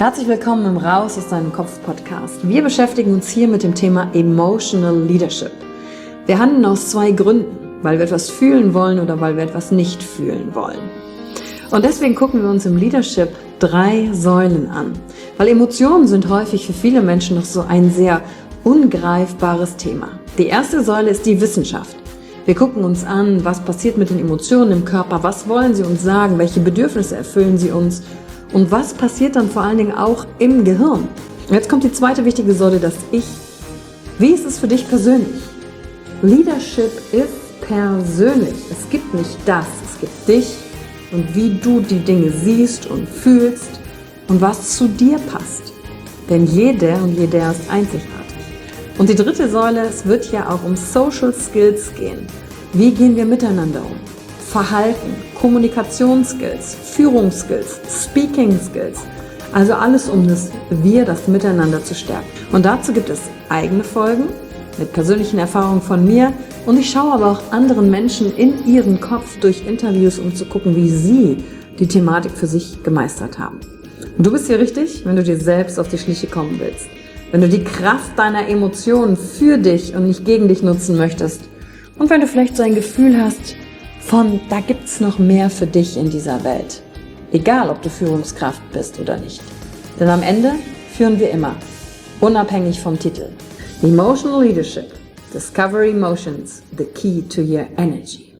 Herzlich willkommen im Raus aus deinem Kopf Podcast. Wir beschäftigen uns hier mit dem Thema Emotional Leadership. Wir handeln aus zwei Gründen, weil wir etwas fühlen wollen oder weil wir etwas nicht fühlen wollen. Und deswegen gucken wir uns im Leadership 3 Säulen an, weil Emotionen sind häufig für viele Menschen noch so ein sehr ungreifbares Thema. Die erste Säule ist die Wissenschaft. Wir gucken uns an, was passiert mit den Emotionen im Körper, was wollen sie uns sagen, welche Bedürfnisse erfüllen sie uns und was passiert dann vor allen Dingen auch im Gehirn. Und jetzt kommt die zweite wichtige Säule, das Ich. Wie ist es für dich persönlich? Leadership ist persönlich. Es gibt nicht das, es gibt dich und wie du die Dinge siehst und fühlst und was zu dir passt. Denn jeder und jeder ist einzigartig. Und die dritte Säule, es wird ja auch um Social Skills gehen. Wie gehen wir miteinander um? Verhalten, Kommunikationsskills, Führungsskills, Speaking Skills. Also alles um das Miteinander zu stärken. Und dazu gibt es eigene Folgen mit persönlichen Erfahrungen von mir. Und ich schaue aber auch anderen Menschen in ihren Kopf durch Interviews, um zu gucken, wie sie die Thematik für sich gemeistert haben. Und du bist hier richtig, wenn du dir selbst auf die Schliche kommen willst. Wenn du die Kraft deiner Emotionen für dich und nicht gegen dich nutzen möchtest. Und wenn du vielleicht so ein Gefühl hast, da gibt's noch mehr für dich in dieser Welt. Egal, ob du Führungskraft bist oder nicht. Denn am Ende führen wir immer, unabhängig vom Titel. Emotional Leadership. Discover Emotions, the key to your energy.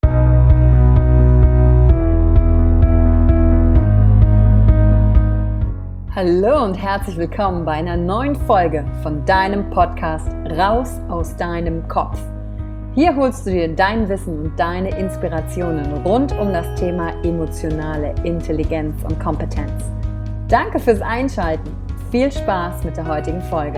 Hallo und herzlich willkommen bei einer neuen Folge von deinem Podcast Raus aus deinem Kopf. Hier holst du dir dein Wissen und deine Inspirationen rund um das Thema emotionale Intelligenz und Kompetenz. Danke fürs Einschalten. Viel Spaß mit der heutigen Folge.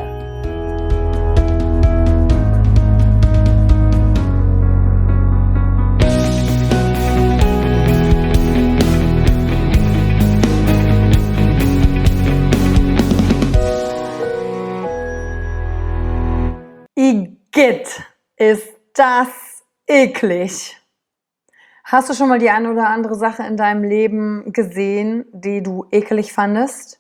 Igitt, ist das eklig. Hast du schon mal die eine oder andere Sache in deinem Leben gesehen, die du ekelig fandest?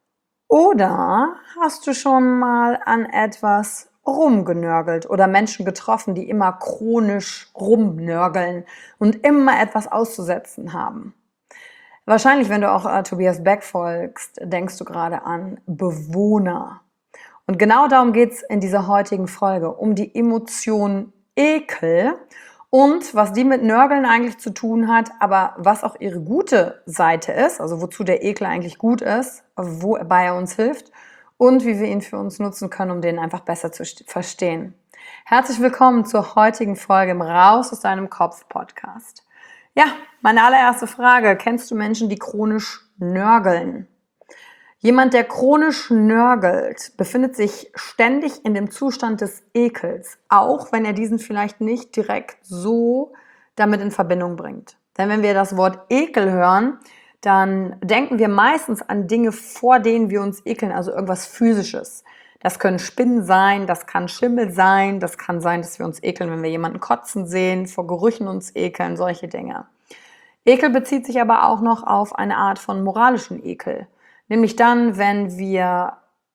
Oder hast du schon mal an etwas rumgenörgelt oder Menschen getroffen, die immer chronisch rumnörgeln und immer etwas auszusetzen haben? Wahrscheinlich, wenn du auch Tobias Beck folgst, denkst du gerade an Bewohner. Und genau darum geht es in dieser heutigen Folge, um die Emotion Ekel und was die mit Nörgeln eigentlich zu tun hat, aber was auch ihre gute Seite ist, also wozu der Ekel eigentlich gut ist, wobei er uns hilft und wie wir ihn für uns nutzen können, um den einfach besser zu verstehen. Herzlich willkommen zur heutigen Folge im Raus aus deinem Kopf Podcast. Ja, meine allererste Frage, kennst du Menschen, die chronisch nörgeln? Jemand, der chronisch nörgelt, befindet sich ständig in dem Zustand des Ekels, auch wenn er diesen vielleicht nicht direkt so damit in Verbindung bringt. Denn wenn wir das Wort Ekel hören, dann denken wir meistens an Dinge, vor denen wir uns ekeln, also irgendwas Physisches. Das können Spinnen sein, das kann Schimmel sein, das kann sein, dass wir uns ekeln, wenn wir jemanden kotzen sehen, vor Gerüchen uns ekeln, solche Dinge. Ekel bezieht sich aber auch noch auf eine Art von moralischen Ekel. Nämlich dann, wenn wir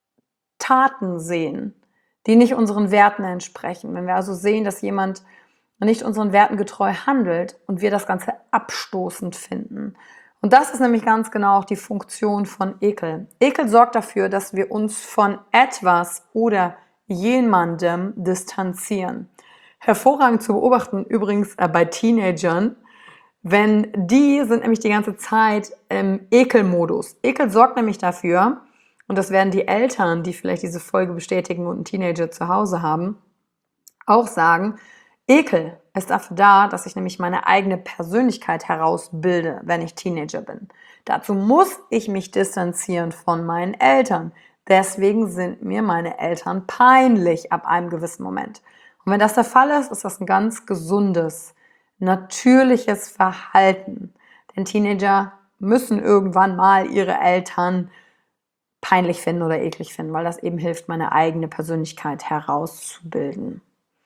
Taten sehen, die nicht unseren Werten entsprechen. Wenn wir also sehen, dass jemand nicht unseren Werten getreu handelt und wir das Ganze abstoßend finden. Und das ist nämlich ganz genau auch die Funktion von Ekel. Ekel sorgt dafür, dass wir uns von etwas oder jemandem distanzieren. Hervorragend zu beobachten übrigens bei Teenagern, wenn die sind nämlich die ganze Zeit im Ekelmodus. Ekel sorgt nämlich dafür, und das werden die Eltern, die vielleicht diese Folge bestätigen und einen Teenager zu Hause haben, auch sagen, Ekel ist dafür da, dass ich nämlich meine eigene Persönlichkeit herausbilde, wenn ich Teenager bin. Dazu muss ich mich distanzieren von meinen Eltern. Deswegen sind mir meine Eltern peinlich ab einem gewissen Moment. Und wenn das der Fall ist, ist das ein ganz gesundes, natürliches Verhalten. Denn Teenager müssen irgendwann mal ihre Eltern peinlich finden oder eklig finden, weil das eben hilft, meine eigene Persönlichkeit herauszubilden.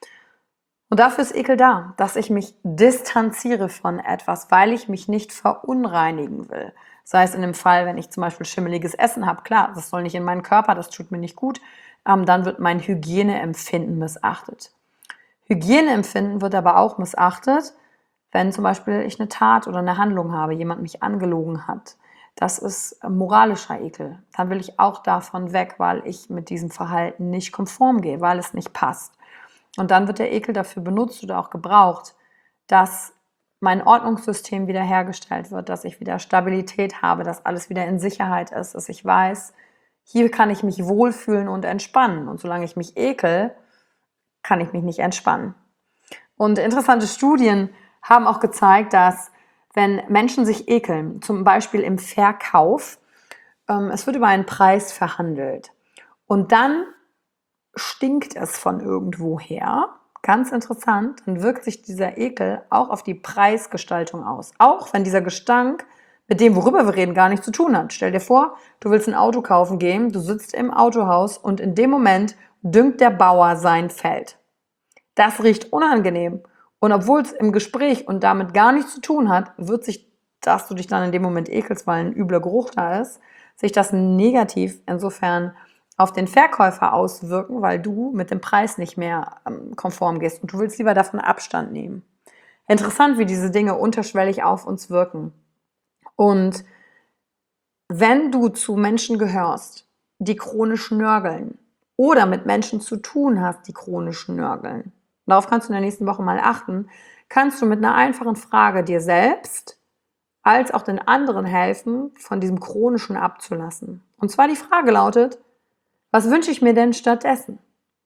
Und dafür ist Ekel da, dass ich mich distanziere von etwas, weil ich mich nicht verunreinigen will, Sei es in dem Fall, wenn ich zum Beispiel schimmeliges Essen habe, klar, das soll nicht in meinen Körper, das tut mir nicht gut, dann wird mein Hygieneempfinden missachtet. Hygieneempfinden wird aber auch missachtet, wenn zum Beispiel ich eine Tat oder eine Handlung habe, jemand mich angelogen hat. Das ist moralischer Ekel. Dann will ich auch davon weg, weil ich mit diesem Verhalten nicht konform gehe, weil es nicht passt. Und dann wird der Ekel dafür benutzt oder auch gebraucht, dass mein Ordnungssystem wiederhergestellt wird, dass ich wieder Stabilität habe, dass alles wieder in Sicherheit ist, dass ich weiß, hier kann ich mich wohlfühlen und entspannen. Und solange ich mich ekel, kann ich mich nicht entspannen. Und interessante Studien haben auch gezeigt, dass wenn Menschen sich ekeln, zum Beispiel im Verkauf, es wird über einen Preis verhandelt und dann stinkt es von irgendwoher, ganz interessant, dann wirkt sich dieser Ekel auch auf die Preisgestaltung aus. Auch wenn dieser Gestank mit dem, worüber wir reden, gar nichts zu tun hat. Stell dir vor, du willst ein Auto kaufen gehen, du sitzt im Autohaus und in dem Moment düngt der Bauer sein Feld. Das riecht unangenehm. Und obwohl es im Gespräch und damit gar nichts zu tun hat, wird sich, dass du dich dann in dem Moment ekelst, weil ein übler Geruch da ist, sich das negativ insofern auf den Verkäufer auswirken, weil du mit dem Preis nicht mehr konform gehst und du willst lieber davon Abstand nehmen. Interessant, wie diese Dinge unterschwellig auf uns wirken. Und wenn du zu Menschen gehörst, die chronisch nörgeln oder mit Menschen zu tun hast, die chronisch nörgeln, darauf kannst du in der nächsten Woche mal achten, kannst du mit einer einfachen Frage dir selbst als auch den anderen helfen, von diesem Chronischen abzulassen. Und zwar die Frage lautet, was wünsche ich mir denn stattdessen?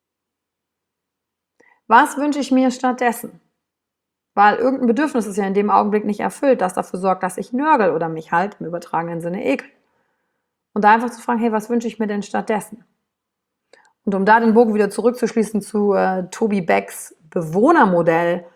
Was wünsche ich mir stattdessen? Weil irgendein Bedürfnis ist ja in dem Augenblick nicht erfüllt, das dafür sorgt, dass ich nörgel oder mich halt im übertragenen Sinne ekel. Und da einfach zu fragen, hey, was wünsche ich mir denn stattdessen? Und um da den Bogen wieder zurückzuschließen zu Toby Becks Bewohnermodell.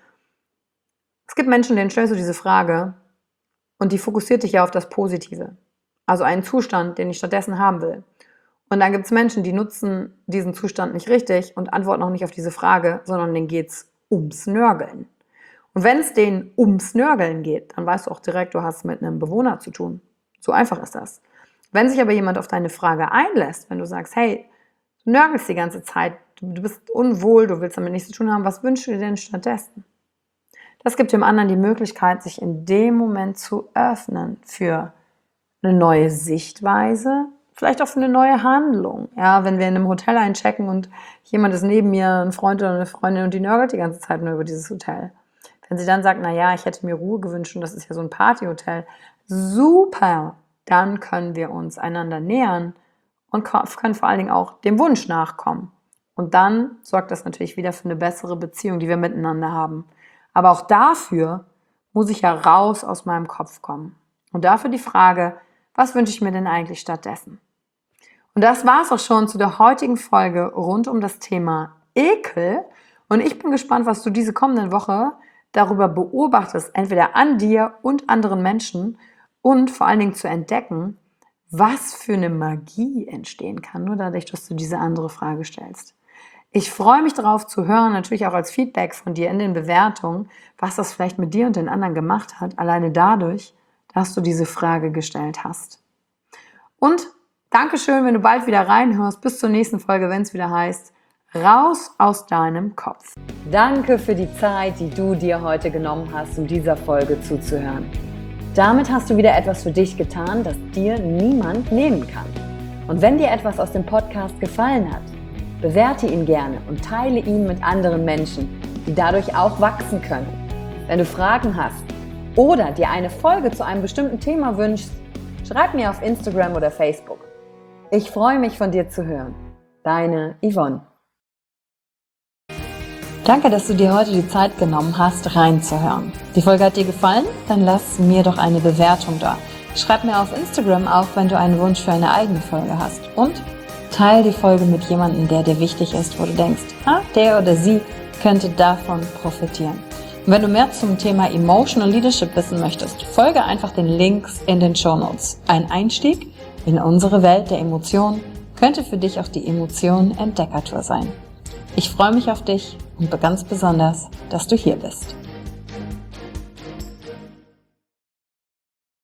Es gibt Menschen, denen stellst du diese Frage und die fokussiert dich ja auf das Positive. Also einen Zustand, den ich stattdessen haben will. Und dann gibt es Menschen, die nutzen diesen Zustand nicht richtig und antworten auch nicht auf diese Frage, sondern denen geht es ums Nörgeln. Und wenn es denen ums Nörgeln geht, dann weißt du auch direkt, du hast mit einem Bewohner zu tun. So einfach ist das. Wenn sich aber jemand auf deine Frage einlässt, wenn du sagst, hey, du nörgelst die ganze Zeit, du bist unwohl, du willst damit nichts zu tun haben, was wünschst du dir denn stattdessen? Das gibt dem anderen die Möglichkeit, sich in dem Moment zu öffnen für eine neue Sichtweise, vielleicht auch für eine neue Handlung. Ja, wenn wir in einem Hotel einchecken und jemand ist neben mir, ein Freund oder eine Freundin und die nörgelt die ganze Zeit nur über dieses Hotel. Wenn sie dann sagt, naja, ich hätte mir Ruhe gewünscht und das ist ja so ein Partyhotel, super, dann können wir uns einander nähern und können vor allen Dingen auch dem Wunsch nachkommen. Und dann sorgt das natürlich wieder für eine bessere Beziehung, die wir miteinander haben. Aber auch dafür muss ich ja raus aus meinem Kopf kommen. Und dafür die Frage, was wünsche ich mir denn eigentlich stattdessen? Und das war es auch schon zu der heutigen Folge rund um das Thema Ekel. Und ich bin gespannt, was du diese kommende Woche darüber beobachtest, entweder an dir und anderen Menschen und vor allen Dingen zu entdecken, was für eine Magie entstehen kann, nur dadurch, dass du diese andere Frage stellst. Ich freue mich darauf zu hören, natürlich auch als Feedback von dir in den Bewertungen, was das vielleicht mit dir und den anderen gemacht hat, alleine dadurch, dass du diese Frage gestellt hast. Und Dankeschön, wenn du bald wieder reinhörst. Bis zur nächsten Folge, wenn es wieder heißt, raus aus deinem Kopf. Danke für die Zeit, die du dir heute genommen hast, um dieser Folge zuzuhören. Damit hast du wieder etwas für dich getan, das dir niemand nehmen kann. Und wenn dir etwas aus dem Podcast gefallen hat, bewerte ihn gerne und teile ihn mit anderen Menschen, die dadurch auch wachsen können. Wenn du Fragen hast oder dir eine Folge zu einem bestimmten Thema wünschst, schreib mir auf Instagram oder Facebook. Ich freue mich, von dir zu hören. Deine Yvonne. Danke, dass du dir heute die Zeit genommen hast, reinzuhören. Die Folge hat dir gefallen? Dann lass mir doch eine Bewertung da. Schreib mir auf Instagram auch, wenn du einen Wunsch für eine eigene Folge hast. Und teile die Folge mit jemandem, der dir wichtig ist, wo du denkst, der oder sie könnte davon profitieren. Und wenn du mehr zum Thema Emotional Leadership wissen möchtest, folge einfach den Links in den Shownotes. Ein Einstieg in unsere Welt der Emotionen könnte für dich auch die Emotionen-Entdeckertour sein. Ich freue mich auf dich und ganz besonders, dass du hier bist.